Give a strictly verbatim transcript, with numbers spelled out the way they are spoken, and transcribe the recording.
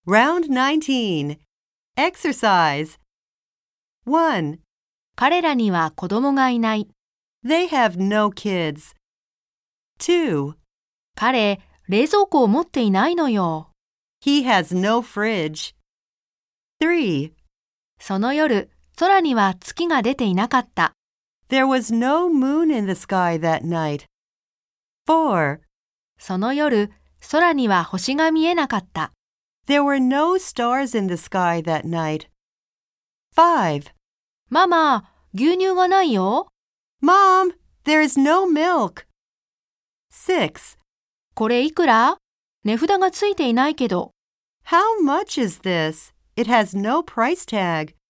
Round nineteen. Exercise. one. 彼らには子供がいない。 They have no kids. two. 彼、冷蔵庫を持っていないのよ。 He has no fridge. three. その夜、空には月が出ていなかった。 There was no moon in the sky that night. four. その夜、空には星が見えなかった。 There were no stars in the sky that night. five. ママ、牛乳がないよ。 Mom, there is no milk. six. これいくら？値札がついていないけど。 How much is this? It has no price tag.